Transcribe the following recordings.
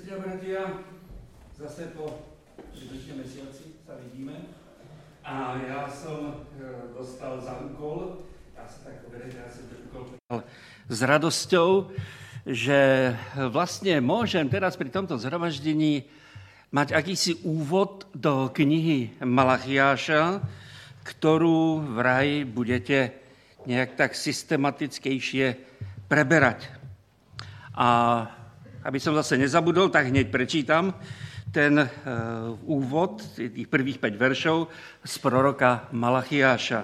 Sestry a bratia, zase po přibližně mesiaci sa vidíme. A ja som dostal za úkol, s radosťou, že vlastne môžem teraz pri tomto zhromaždení mať akýsi úvod do knihy Malachiáša, ktorú vraj budete nejak tak systematickejšie preberať. A aby som zase nezabudol, tak hneď prečítam ten úvod, tých prvých 5 veršov z proroka Malachiáša.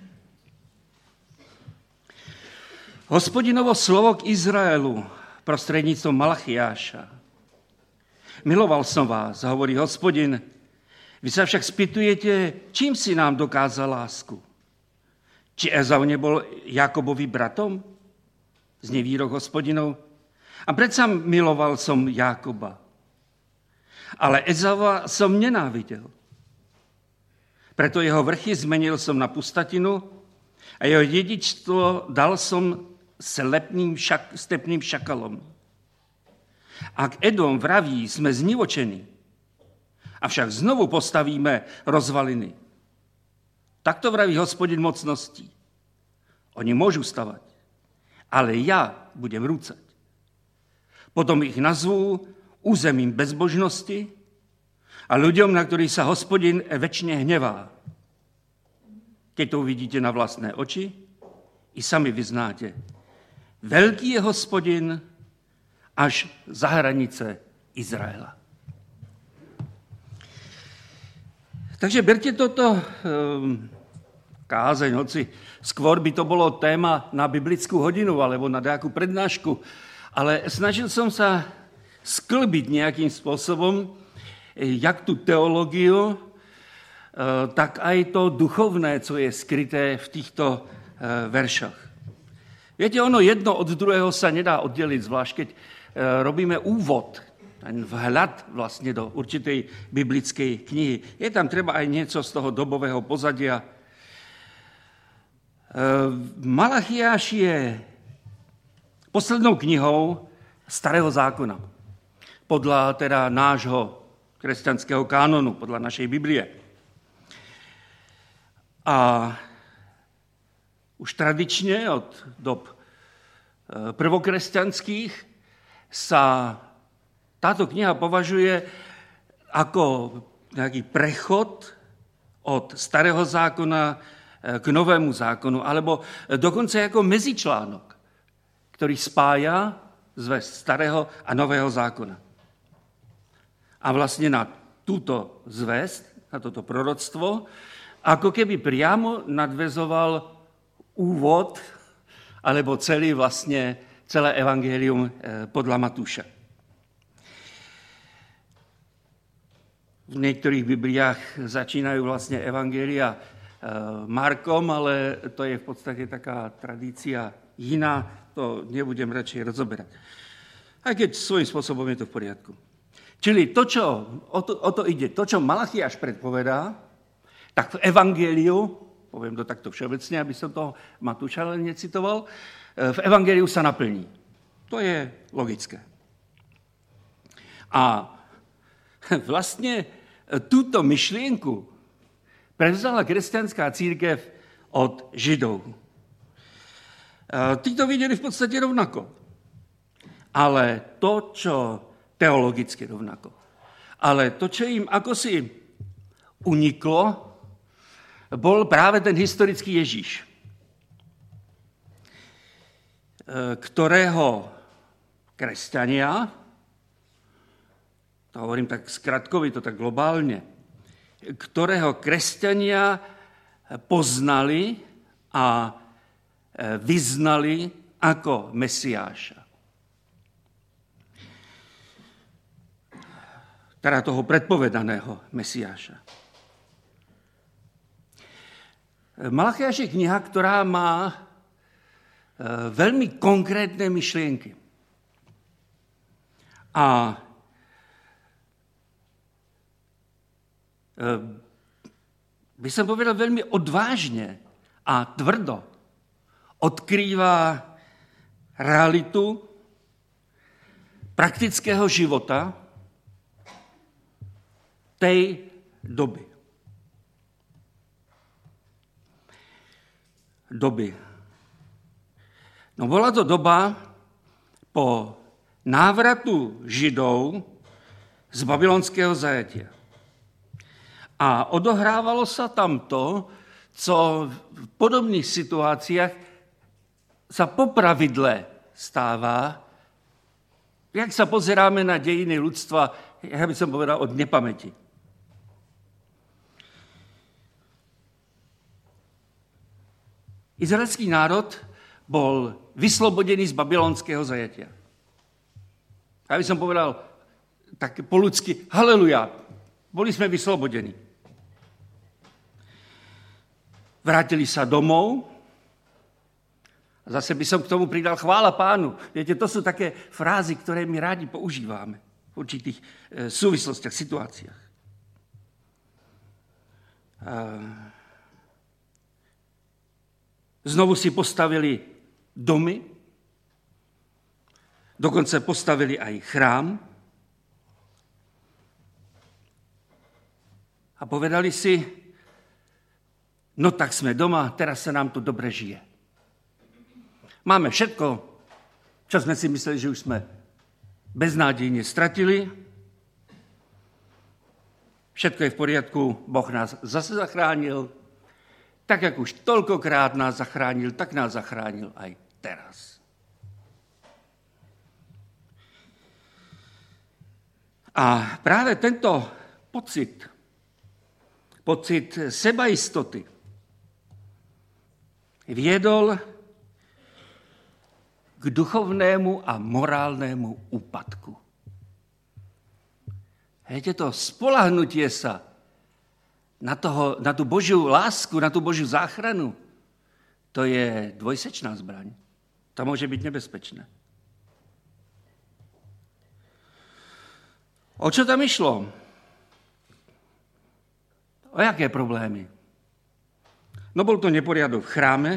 Hospodinovo slovo k Izraelu prostredníctvom Malachiáša. Miloval som vás, hovorí Hospodin. Vy sa však spýtujete, čím si nám dokázal lásku? Či Ezau nebol Jakobovi bratom? Znie výrok Hospodinov. A predsa miloval som Jákoba. Ale Ezaua som nenávidel. Preto jeho vrchy zmenil som na pustatinu a jeho dedičstvo dal som stepným šakalom. Ak Edom vraví, sme znivočení, avšak znovu postavíme rozvaliny. Takto vraví Hospodin mocností. Oni môžu stavať, ale ja budem rúcať. Potom ich nazvú územím bezbožnosti a ľuďom, na ktorých sa Hospodin večne hnevá. Keď to uvidíte na vlastné oči, i sami vyznáte. Veľký je Hospodin až za hranice Izraela. Takže berte toto kázeň, hoci skôr by to bolo téma na biblickú hodinu alebo na nejakú prednášku, ale snažil som sa sklbiť nejakým spôsobom jak tú teológiu, tak aj to duchovné, co je skryté v týchto veršoch. Viete, ono jedno od druhého sa nedá oddeliť, zvlášť keď robíme úvod, ten vhľad vlastne do určitej biblickej knihy. Je tam treba aj niečo z toho dobového pozadia. Malachiáš je poslednou knihou Starého zákona. Podľa teda nášho kresťanského kánonu, podľa našej Biblie. A už tradične od dob prvokresťanských sa táto kniha považuje ako nejaký prechod od Starého zákona k Novému zákonu, alebo dokonca ako medzičlánok, ktorý spája zvesť Starého a Nového zákona. A vlastne na túto zvesť, na toto proroctvo, ako keby priamo nadväzoval úvod, alebo celé evangelium podľa Matúša. V niektorých Bibliách začínajú vlastne evangelia Markom, ale to je v podstate taká tradícia iná, to nebudem radšej rozoberať. Aj keď svojím spôsobom je to v poriadku. Čili to, o to ide, to, čo Malachiáš predpovedá, tak v evangeliu, poviem to takto všeobecne, aby som toho Matúša len necitoval, v evangeliu sa naplní. To je logické. A vlastne túto myšlienku prevzala kresťanská cirkev od Židov. Tí to videli v podstate rovnako. Ale to, čo teologicky rovnako. Ale to, čo im akosi uniklo, bol práve ten historický Ježíš, ktorého kresťania, to hovorím tak skratkovito, tak globálne, ktorého kresťania poznali a vyznali ako Mesiáša. Teda toho predpovedaného Mesiáša. Malachiáš je kniha, ktorá má veľmi konkrétne myšlienky. A by som povedal veľmi odvážne a tvrdo odkrýva realitu praktického života tej doby. No bola to doba po návratu Židov z babylonského zajatia. A odohrávalo sa tam to, co v podobných situáciách sa popravidle stává, jak sa pozeráme na dejiny ľudstva, ja by som povedal, od nepamäti. Izraelský národ bol vyslobodený z babylonského zajatia. Ja by som povedal tak po ľudsky, haleluja, boli sme vyslobodení. Vrátili sa domov a zase by som k tomu pridal chvála Pánu. Viete, to sú také frázy, ktoré my rádi používame v určitých súvislostiach, situáciách. Znovu si postavili domy, dokonce postavili aj chrám a povedali si, no tak sme doma, teraz sa nám tu dobre žije. Máme všetko, čo sme si mysleli, že už sme beznádejne stratili. Všetko je v poriadku, Boh nás zase zachránil. Tak, jak už toľkokrát nás zachránil, tak nás zachránil aj teraz. A práve tento pocit sebaistoty viedol k duchovnému a morálnému úpadku. Viete, to spoľahnutie sa na tú Božiu lásku, na tú Božiu záchranu, to je dvojsečná zbraň. To môže byť nebezpečné. O čo tam išlo? O jaké problémy? No bol to neporiadok v chráme.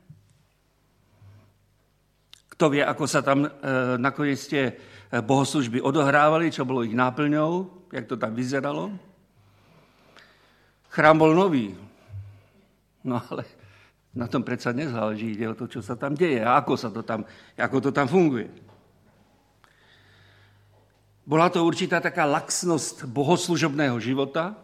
Kto vie, ako sa tam nakoniec tie bohoslužby odohrávali, čo bolo ich náplňou, jak to tam vyzeralo. Chrám bol nový, no ale na tom predsa nezáleží, ide o to, čo sa tam deje a ako to tam funguje. Bola to určitá taká laxnosť bohoslužobného života.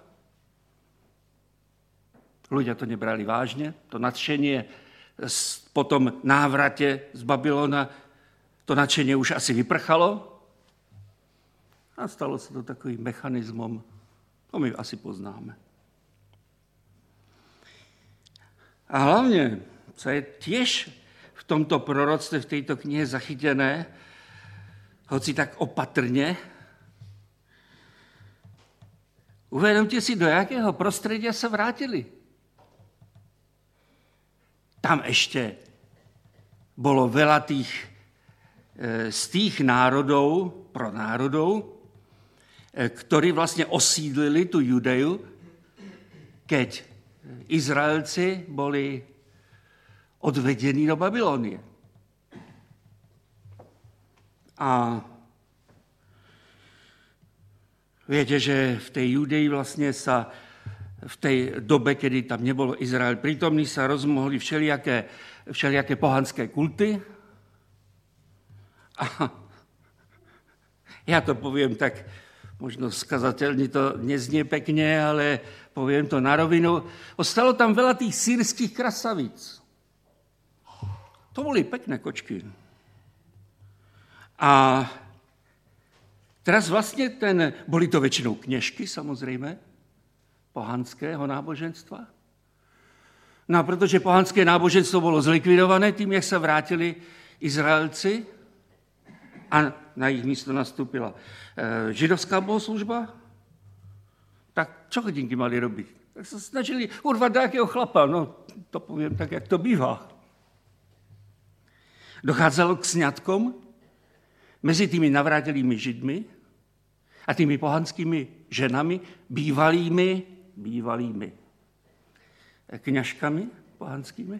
Ľudia to nebrali vážne, to nadšenie po tom návrate z Babylona, to nadšenie už asi vyprchalo a stalo sa to takovým mechanizmom, to my asi poznáme. A hlavne, co je tiež v tomto proroctve, v tejto knihe zachytené, hoci tak opatrne, uvedomte si, do jakého prostredia sa vrátili. Tam ešte bolo veľa z tých národov, pronárodov, ktorí vlastne osídlili tú Judeu, keď Izraelci boli odvedení do Babylónie. A viete, že v tej Judei vlastne sa v tej dobe, kedy tam nebolo Izrael prítomný, sa rozmohli všelijaké pohanské kulty. A ja to poviem tak, možno skazateľne to neznie pekne, ale poviem to na rovinu. Ostalo tam veľa tých sýrskych krasavíc. To boli pekné kočky. A teraz vlastne boli to väčšinou kňažky, samozrejme, pohanského náboženstva. No a pretože pohanské náboženstvo bolo zlikvidované tým, jak sa vrátili Izraelci a na ich místo nastúpila židovská bohoslužba, tak čo hodinky mali robiť? Tak sa snažili urvať nejakého chlapa, no to poviem tak, jak to bývá. Dochádzalo k sňatkom mezi tými navrátilými Židmi a tými pohanskými ženami, bývalými kňažkami pohanskými.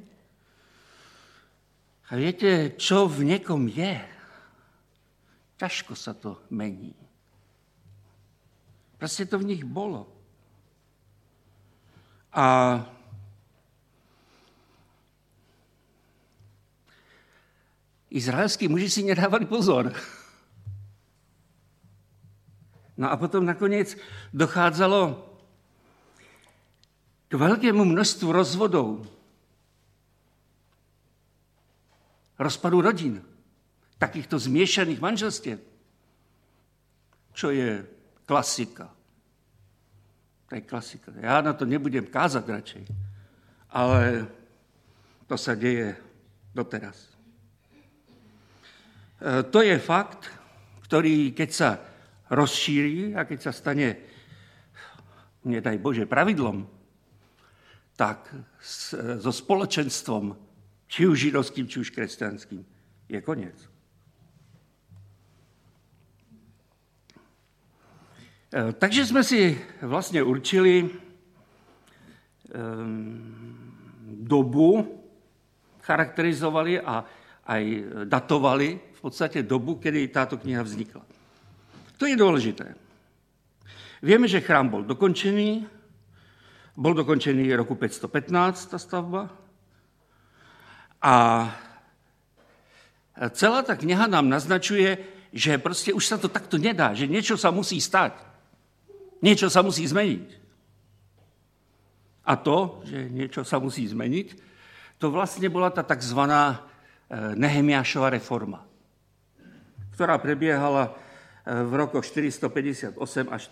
A viete, čo v niekom je? Ťažko sa to mení. Prostě to v nich bolo. A izraelskí muži si nedávali pozor. No a potom nakonec docházelo k velkému množstvu rozvodů, rozpadu rodin, takýchto zmiešaných manželstiev, čo je klasika. To je klasika. Já na to nebudem kázat radšej, ale to sa deje doteraz. To je fakt, ktorý, keď sa rozšíri a keď sa stane, nedaj Bože, pravidlom, tak so spoločenstvom, či už židovským, či už kresťanským, je koniec. Takže jsme si vlastně určili dobu, charakterizovali a aj datovali v podstatě dobu, kdy táto kniha vznikla. To je důležité. Víme, že chrám byl dokončený roku 515, ta stavba, a celá ta kniha nám naznačuje, že prostě už se to takto nedá, že něco se musí stát. Něco se musí změnit. A to, že něco se musí změnit, to vlastně byla ta takzvaná Nehemiášova reforma, která prebiehala v rokoch 458 až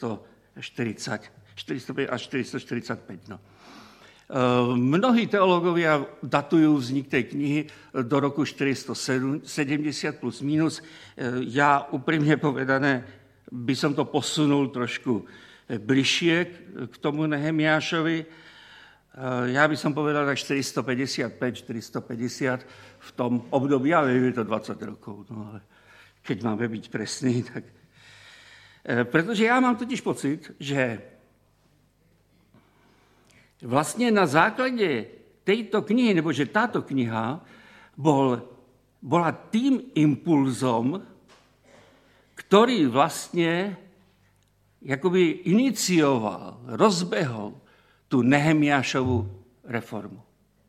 445. No. Mnohí teologovia datujú vznik tej knihy do roku 470 plus minus. Ja úprimne povedané by som to posunul trošku bližšie k tomu Nehemiášovi. Ja by som povedal tak 455, 450 v tom období, ale je to 20 rokov. No, ale keď máme byť presný, tak... Protože já mám totiž pocit, že vlastně na základě této knihy, nebo že táto kniha bola tým impulzom, ktorý vlastně jakoby inicioval, rozbehol tu Nehemiášovu reformu.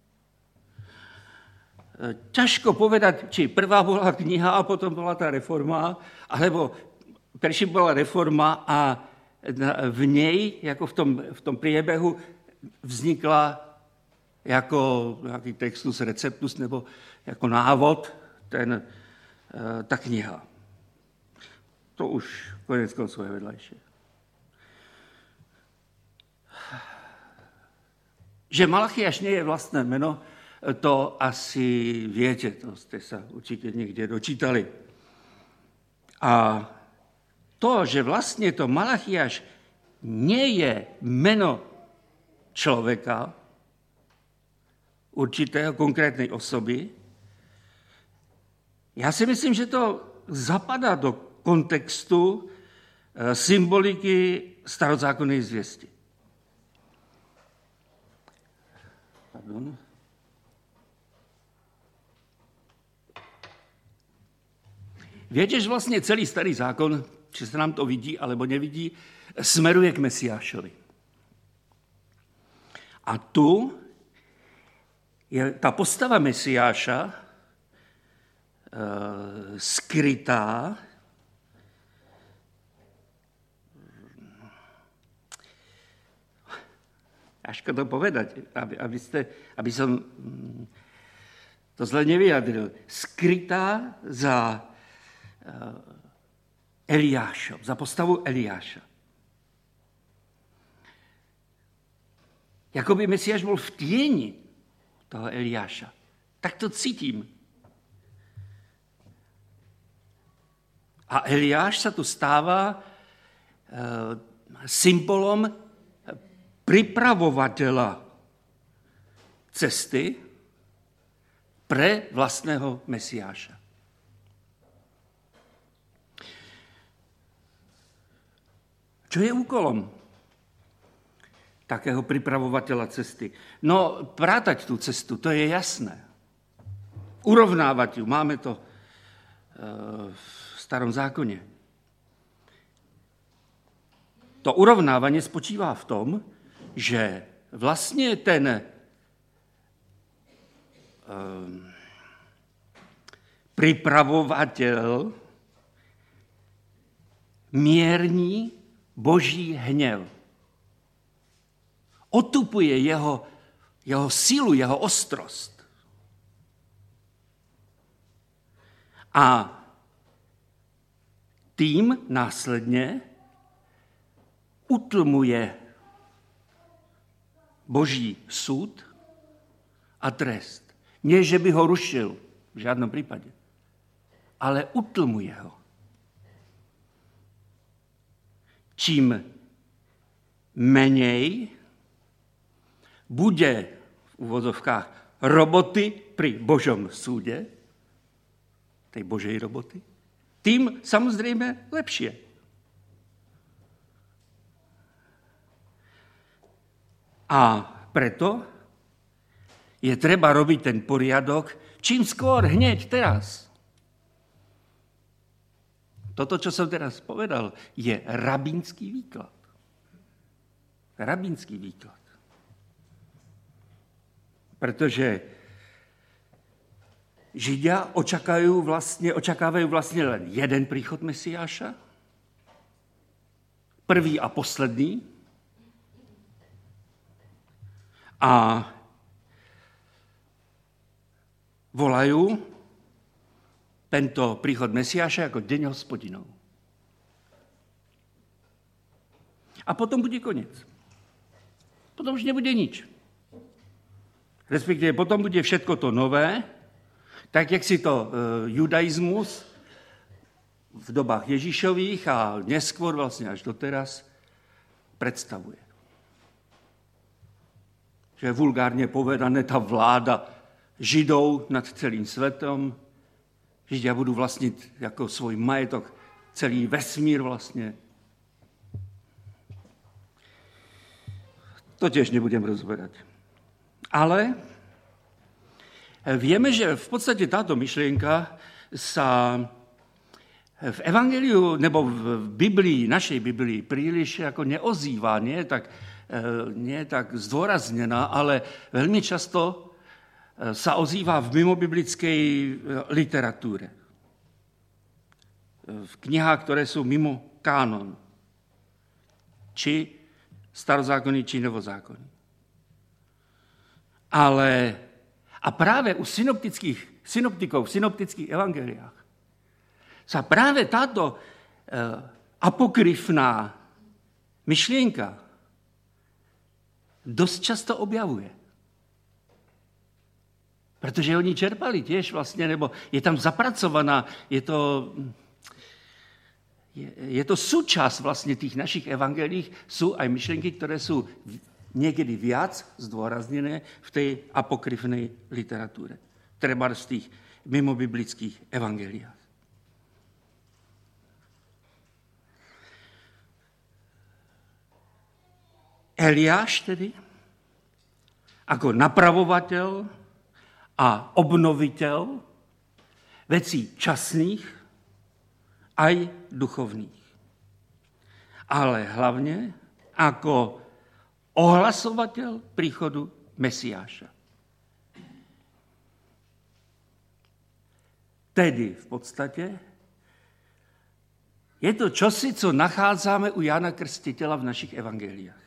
Ťažko povedať, či prvá bola kniha a potom bola tá reforma, alebo prvší bola reforma a v nej, jako v tom priebehu, vznikla jako nějaký textus, receptus nebo jako návod ta kniha. To už konec konců je vedlejší. Že Malachiáš nie je vlastné jméno, to asi viete, to ste sa určite niekde dočítali. A to, že vlastne to Malachiáš nie je jméno člověka, určitého konkrétnej osoby, já si myslím, že to zapadá do kontextu symboliky starozákonnej zvěsti. Pardon. Viete, že vlastně celý starý zákon, či se nám to vidí, alebo nevidí, smeruje k Mesiášovi. A tu je ta postava Mesiáša skrytá, ťažko to povedať, aby som to zle nevyjadril, skrytá za Eliášom, za postavu Eliáša. Jakoby Mesiáš byl v tieni toho Eliáša. Tak to cítím. A Eliáš sa tu stává symbolom pripravovateľa cesty pre vlastného Mesiáša. Čo je úkolom takého pripravovateľa cesty? No, prátať tú cestu, to je jasné. Urovnávať ju, máme to v starom zákoně. To urovnávání spočívá v tom, že vlastně ten připravovatel mírní Boží hněv. Otupuje jeho sílu, jeho ostrost. A tím následně utlmuje Boží soud a trest. Ne, že by ho rušil, v žádném případě, ale utlmuje ho. Čím méně bude v uvozovkách roboty při Božom súdě, tej Božej roboty, tím samozřejmě lepší. A preto je treba robiť ten poriadok čím skôr, hneď teraz. Toto, čo som teraz povedal, je rabínský výklad. Rabínský výklad. Pretože Židia očakávajú vlastne len jeden príchod Mesiáša, prvý a posledný, a volajú tento príchod Mesiáša ako deň Hospodinov. A potom bude koniec. Potom už nebude nič. Respektíve potom bude všetko to nové, tak jak si to judaizmus v dobách Ježíšových a neskôr vlastne až doteraz predstavuje. Že je vulgárne povedané tá vláda Židov nad celým svetom. Židia budú vlastniť ako svoj majetok celý vesmír vlastne. To tiež nebudem rozberať. Ale vieme, že v podstate táto myšlienka sa v Evangeliu nebo v Biblii, našej Biblii príliš ako neozýva, nie je tak zdôraznená, ale veľmi často sa ozýva v mimobiblickej literatúre. V knihách, ktoré sú mimo kánon. Či starozákonný, či novozákonný. A práve u synoptikov v synoptických evangeliách sa práve táto apokryfná myšlienka dosť často objavuje. Protože oni čerpali tiež vlastne, nebo je tam zapracovaná, je to súčasť vlastne tých našich evangelí, sú aj myšlienky, ktoré sú niekedy viac zdôraznené v tej apokryfnej literatúre. Treba z tých mimobiblických evangeliách. Eliáš tedy ako napravovateľ a obnoviteľ vecí časných aj duchovných. Ale hlavne ako ohlasovateľ príchodu Mesiáša. Tedy v podstate je to čosi, co nachádzame u Jána Krstiteľa v našich evangeliách.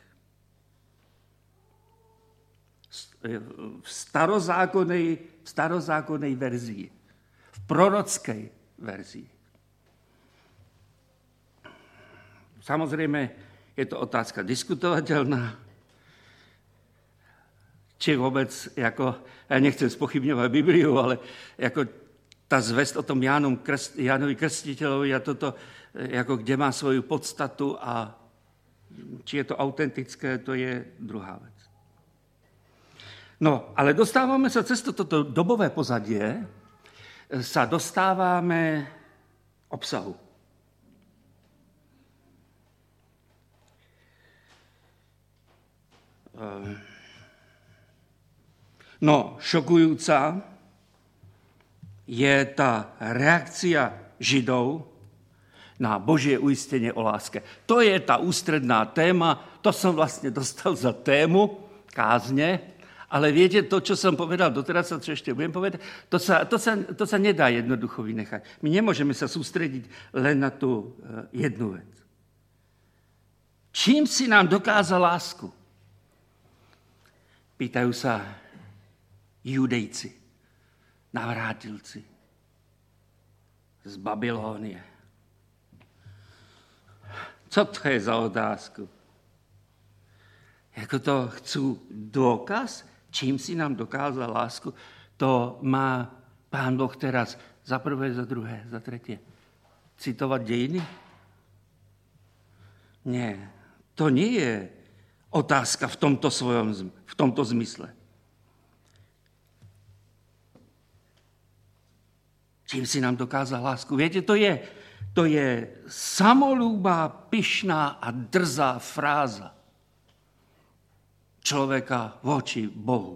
V starozákonnej verzii, v prorockej verzii. Samozrejme, je to otázka diskutovateľná, či vôbec, ja nechcem spochybňovať Bibliu, ale jako tá zvest o tom Jánovi Krstiteľovi a toto, kde má svoju podstatu a či je to autentické, to je druhá vec. No, ale dostávame sa cez toto dobové pozadie, sa dostávame obsahu. No, šokujúca je tá reakcia Židov na Božie uistenie o láske. To je ta ústredná téma, to som vlastne dostal za tému kázne, ale viete, to, čo som povedal doteraz, čo ešte budem povedať, to sa nedá jednoducho vynechať. My nemôžeme sa sústrediť len na tú jednu vec. Čím si nám dokázal lásku? Pýtajú sa Judejci, navrátilci z Babylónie. Co to je za otázku? Jako to chcú dôkaz, čím si nám dokázal lásku? To má Pán Boh teraz za prvé, za druhé, za tretie. Citovať dejiny? Nie, to nie je otázka v tomto zmysle. Čím si nám dokázal lásku? Viete, to je samolúbá, pyšná a drzá fráza človeka voči Bohu.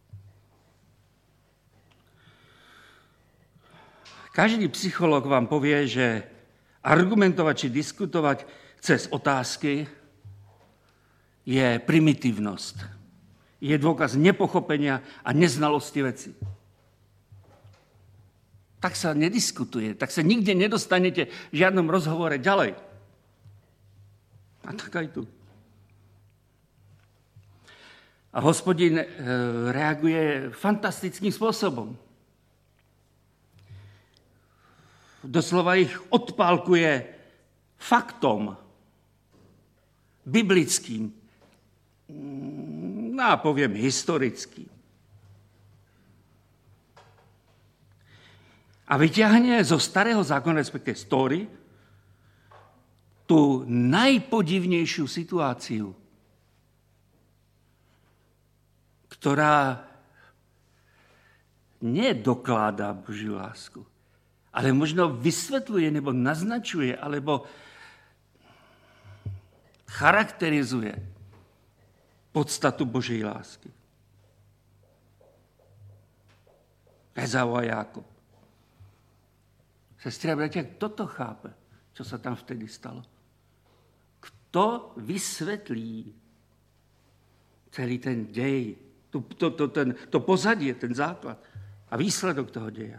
Každý psychológ vám povie, že argumentovať či diskutovať cez otázky je primitívnosť. Je dôkaz nepochopenia a neznalosti veci. Tak sa nediskutuje, tak sa nikde nedostanete v žiadnom rozhovore ďalej. A tak aj tu. A Hospodin reaguje fantastickým spôsobom. Doslova ich odpálkuje faktom biblickým, no a poviem historickým. A vyťahne zo starého zákona, respektive z Tóry, tú najpodivnejšiu situáciu, ktorá nedokladá Božiu lásku, ale možno vysvetľuje, nebo naznačuje, alebo charakterizuje podstatu Božej lásky. Ezau a Jákob. Sestri a bratia, kto to chápe, čo sa tam vtedy stalo? Kto vysvetlí celý ten dej, to pozadie, ten základ a výsledok toho deja?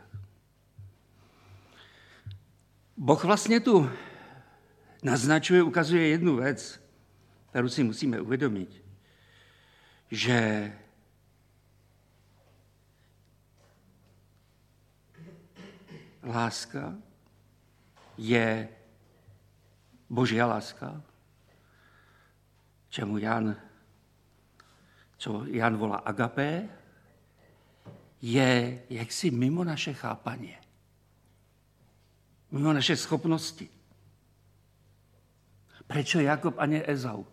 Boh vlastne tu naznačuje, ukazuje jednu vec, ktorú si musíme uvedomiť, že láska je Božia láska, čo Jan volá agapé, je jaksi mimo naše chápanie, mimo naše schopnosti. Prečo Jakob a nie Ezau?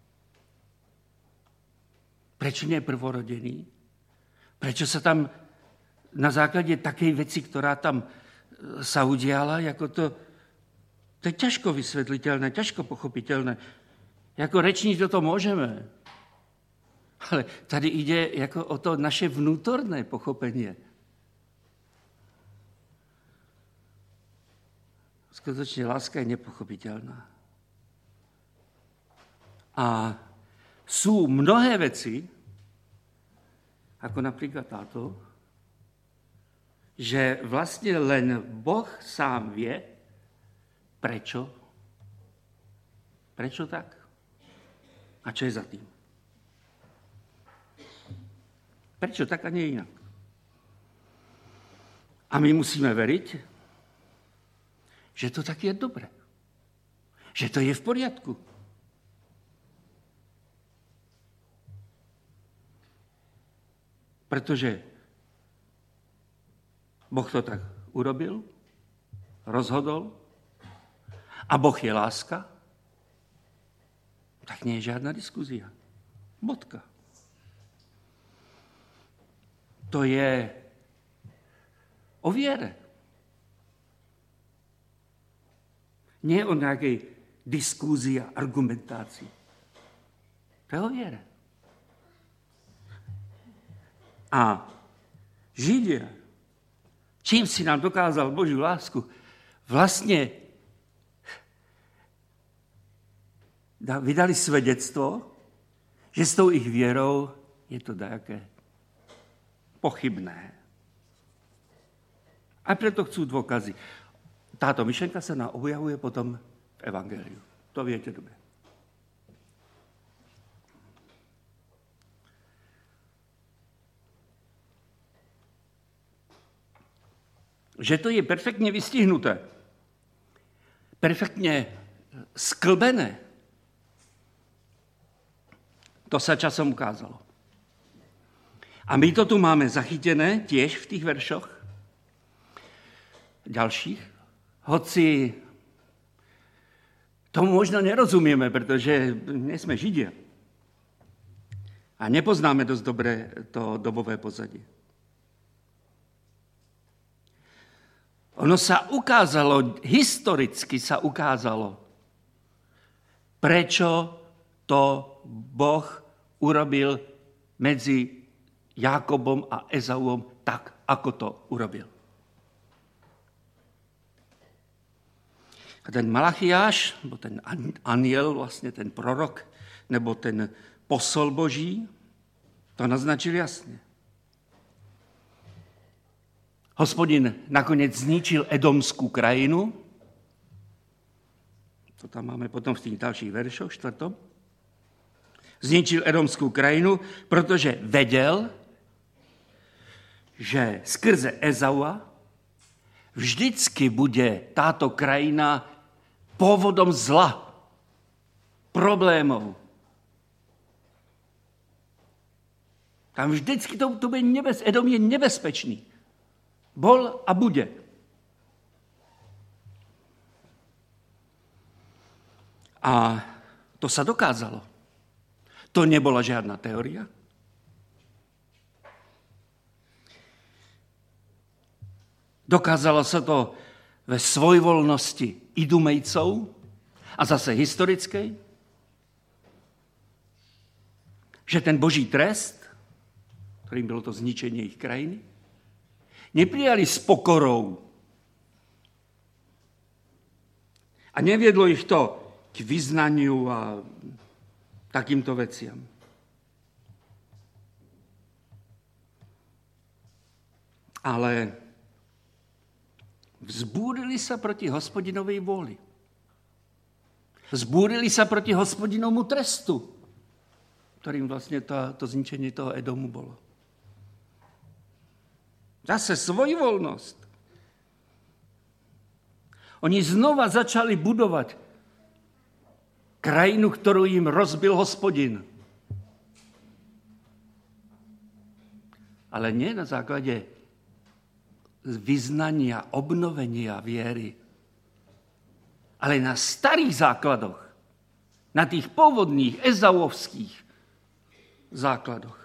Prečo nie prvorodený? Prečo sa tam na základe takej veci, ktorá tam sa udiala, ako to je ťažko vysvetliteľné, ťažko pochopiteľné. Jako rečniť to môžeme. Ale tady ide jako o to naše vnútorné pochopenie. Skutočne láska je nepochopiteľná. A sú mnohé veci, ako napríklad táto, že vlastne len Boh sám vie, prečo. Prečo tak? A čo je za tým? Prečo tak a nie inak? A my musíme veriť, že to tak je dobre. Že to je v poriadku. Pretože Boh to tak urobil, rozhodol a Boh je láska, tak nie je žiadna diskuzia. Bodka. To je o viere. Nie o nejakej diskuzii a argumentácii. To je o viere. A Židia, čím si nám dokázal Božiu lásku, vlastne vydali svedectvo, že s tou ich vierou je to dajaké pochybné. A preto chcú dôkazy. Táto myšlenka sa nám objavuje potom v Evangeliu. To viete dobre. Že to je perfektne vystihnuté, perfektne sklbené, to sa časom ukázalo. A my to tu máme zachytené tiež v tých veršoch ďalších, hoci tomu možno nerozumieme, pretože nie sme Židia. A nepoznáme dosť dobre to dobové pozadie. Ono sa ukázalo, historicky sa ukázalo, prečo to Boh urobil medzi Jákobom a Ezauom tak, ako to urobil. A ten Malachiáš, nebo ten anjel, vlastne ten prorok, nebo ten posol Boží, to naznačil jasne. Hospodin nakoniec zničil edomskú krajinu. To tam máme potom v tých ďalších veršoch, 4. Zničil edomskú krajinu, pretože vedel, že skrze Ezaua vždycky bude táto krajina pôvodom zla, problémov. Tam vždycky to bude Edom je nebezpečný. Bol a bude. A to sa dokázalo. To nebola žiadna teória. Dokázalo sa to ve svojvoľnosti Idumejcov a zase historickej, že ten Boží trest, ktorým bylo to zničenie ich krajiny, neprijali s pokorou. A neviedlo ich to k vyznaniu a takýmto veciam. Ale vzbúrili sa proti Hospodinovej vôli. Vzbúrili sa proti Hospodinovmu trestu, ktorým vlastne to zničenie toho Edomu bolo. Zase svojvoľnosť. Oni znova začali budovať krajinu, ktorú im rozbil Hospodin. Ale nie na základe vyznania, obnovenia viery, ale na starých základoch, na tých pôvodných ezauovských základoch.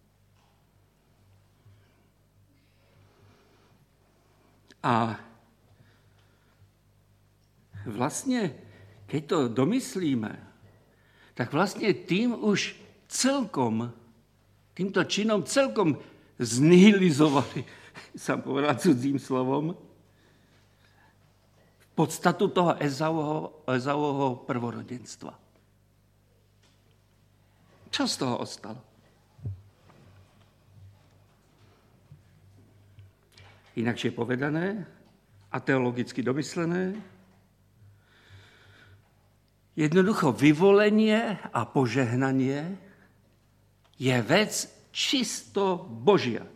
A vlastne, keď to domyslíme, tak vlastne tým už celkom, týmto činom celkom znihilizovali, som povedal cudzím slovom, podstatu toho Ezauovho prvorodenstva. Čo z toho ostalo? Inakšie povedané a teologicky domyslené, jednoducho vyvolenie a požehnanie je vec čisto Božia.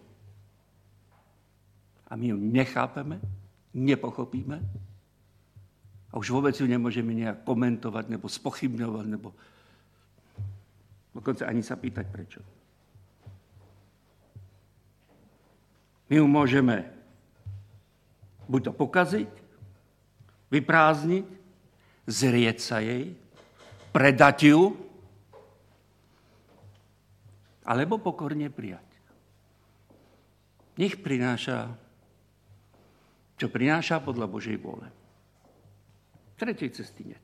A my ju nechápeme, nepochopíme a už vôbec ju nemôžeme nejak komentovať nebo spochybňovať, nebo dokonca ani sa pýtať prečo. My ju môžeme buď to pokaziť, vyprázdniť, zrieť sa jej, predať ju, alebo pokorne prijať. Nech prináša, čo prináša podľa Božej vôle. Tretej cesty nie.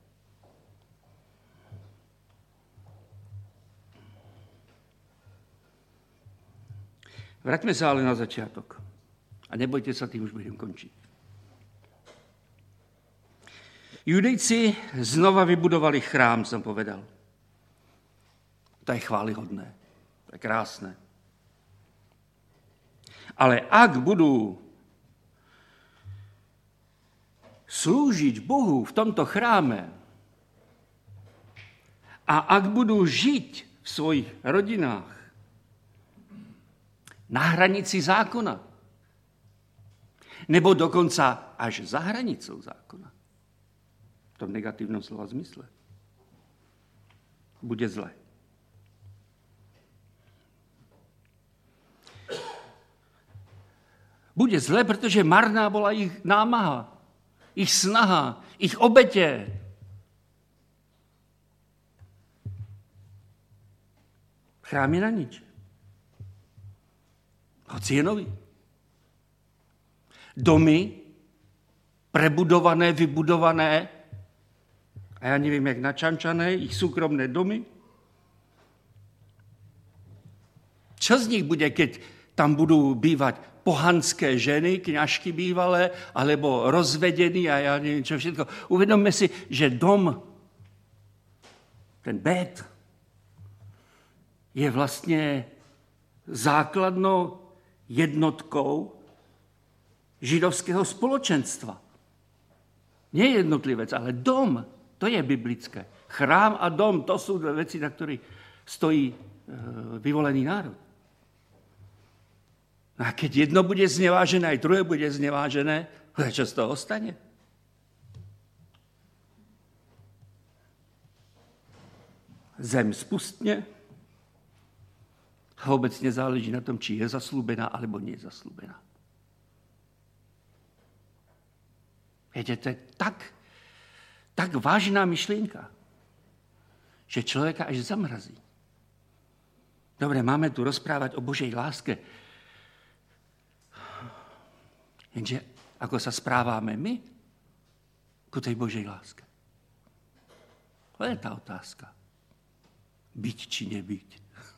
Vráťme sa ale na začiatok. A nebojte sa, tým už budem končiť. Judejci znova vybudovali chrám, som povedal. To je chválihodné, to je krásne. Ale ak budú slúžiť Bohu v tomto chráme a ak budú žiť v svojich rodinách na hranici zákona, nebo dokonca až za hranicou zákona, v tom negatívnom slova zmysle, bude zle. Bude zle, pretože marná bola ich námaha, ich snaha, ich obete. Chrám je na nič. Hoci je nový. Domy, prebudované, vybudované, a ja neviem, jak načančané, ich súkromné domy. Čo z nich bude, keď tam budú bývať pohanské ženy, kňažky bývalé, alebo rozvedení a ja neviem čo všetko. Uvedomme si, že dom, ten byt, je vlastne základnou jednotkou židovského spoločenstva. Nie jednotlivec, ale dom, to je biblické. Chrám a dom, to sú dve veci, na ktorých stojí vyvolený národ. A keď jedno bude znevážené, aj druhé bude znevážené, čo z toho ostane? Zem spustne, vôbec nezáleží na tom, či je zaslúbená, alebo nie je zaslúbená. Viete, to je tak vážna myšlienka, že človeka až zamrazí. Dobre, máme tu rozprávať o Božej láske, jenže ako sa správame my ku tej Božej láske? To je tá otázka. Byť či nebyť.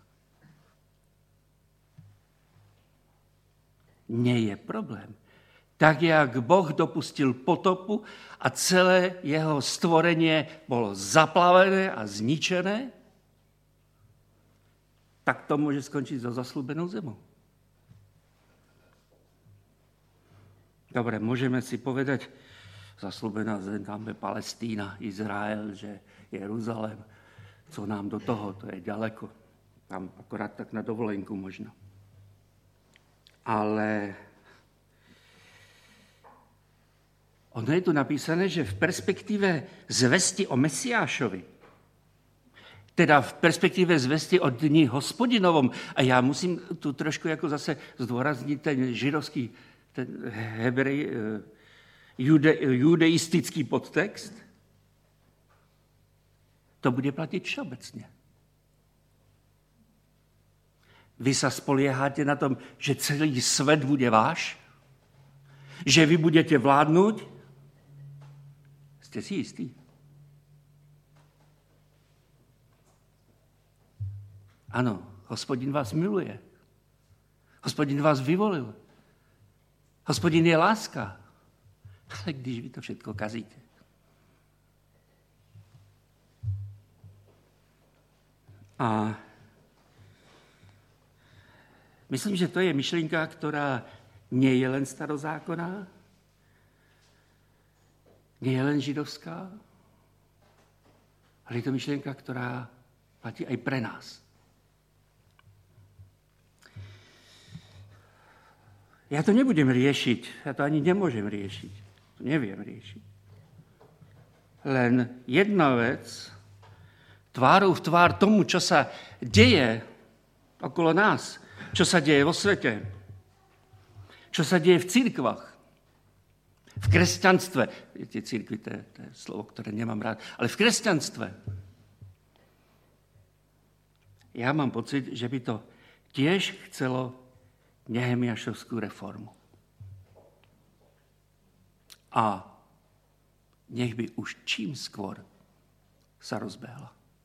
Nie je problém. Tak, jak Boh dopustil potopu a celé jeho stvorenie bolo zaplavené a zničené, tak to môže skončiť so zasľúbenou zemou. Dobre, môžeme si povedať, zasľúbená zem, tam je Palestína, Izrael, že Jeruzalém, co nám do toho, to je ďaleko. Tam akorát tak na dovolenku možno. Ale ono je tu napísané, že v perspektíve zvesti o Mesiášovi, teda v perspektíve zvesti o dni hospodinovom, a ja musím tu trošku jako zase zdôrazniť ten židovský, ten judeistický podtext, to bude platiť všeobecne. Vy sa spolieháte na tom, že celý svet bude váš, že vy budete vládnuť. Ste si istí? Áno, Hospodin vás miluje. Hospodin vás vyvolil. Hospodin je láska. Ale když vy to všetko kazíte. A myslím, že to je myšlienka, ktorá nie je len starozákonná, nie je len židovská, ale je to myšlienka, ktorá platí aj pre nás. Ja to nebudem riešiť, ja to ani nemôžem riešiť, to neviem riešiť. Len jedna vec, tvárou v tvár tomu, čo sa deje okolo nás, čo sa deje vo svete, čo sa deje v cirkvách, v kresťanstve. Tie cirkvy, to je slovo, ktoré nemám rád, ale v kresťanstve. Ja mám pocit, že by to tiež chcelo Nehemiášovskú reformu. A nech by už čím skôr sa rozbehla.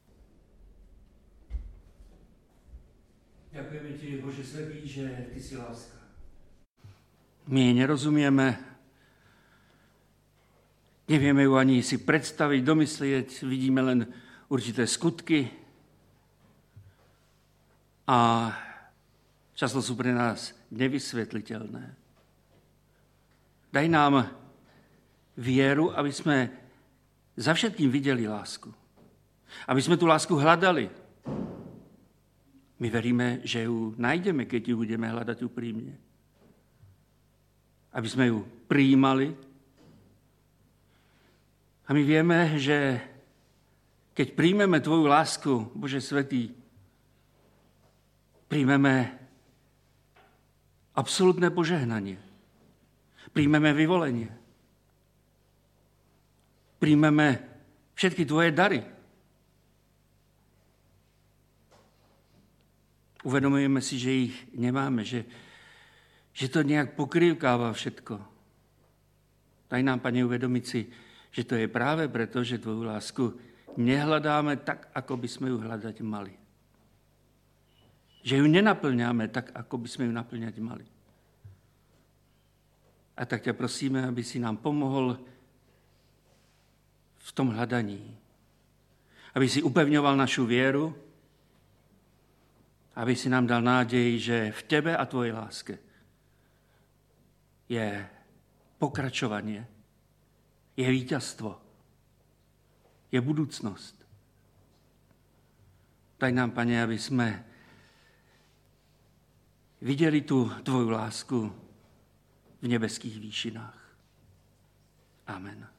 Ďakujeme ti, Bože svätý, že ty si láska. My nerozumieme, Nevieme ju ani si predstaviť, domyslieť, vidíme len určité skutky a často sú pre nás nevysvetliteľné. Daj nám vieru, aby sme za všetkým videli lásku. Aby sme tú lásku hľadali. My veríme, že ju nájdeme, keď ju budeme hľadať úprimne. Aby sme ju prijímali. A my vieme, že keď príjmeme tvoju lásku, Bože svätý, príjmeme absolútne požehnanie. Príjmeme vyvolenie. Príjmeme všetky tvoje dary. Uvedomujeme si, že ich nemáme, že to nejak pokrývkáva všetko. Daj nám, Pane, uvedomiť si, že to je práve preto, že tvoju lásku nehľadáme tak, ako by sme ju hľadať mali. Že ju nenaplňáme tak, ako by sme ju naplňať mali. A tak ťa prosíme, aby si nám pomohol v tom hľadaní. Aby si upevňoval našu vieru, aby si nám dal nádej, že v tebe a tvojej láske je pokračovanie, je víťazstvo, je budúcnosť. Daj nám, Pane, aby sme videli tú tvoju lásku v nebeských výšinách. Amen.